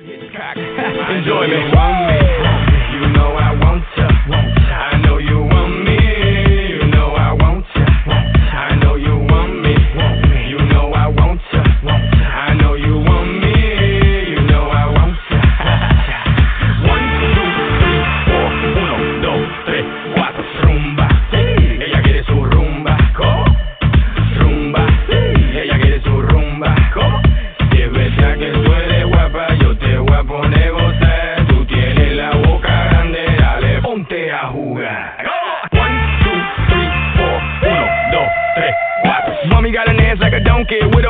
Enjoy me. You know I want ya. I know you want me. You know I want ya. I know you want me. You know I want ya. I know you want me. You know I want ya. 1, 2, 3, 4. 1, 2, 3, 4. Rumba. Ella quiere su rumba. Rumba. Ella quiere su rumba. Si es verdad que tú eres guapa, yo te voy a poner gozar. Tú tienes la boca grande, dale, ponte a jugar. 1, 2, 3, 4. 1, 2, 3, 4. Mommy got an ass like a donkey with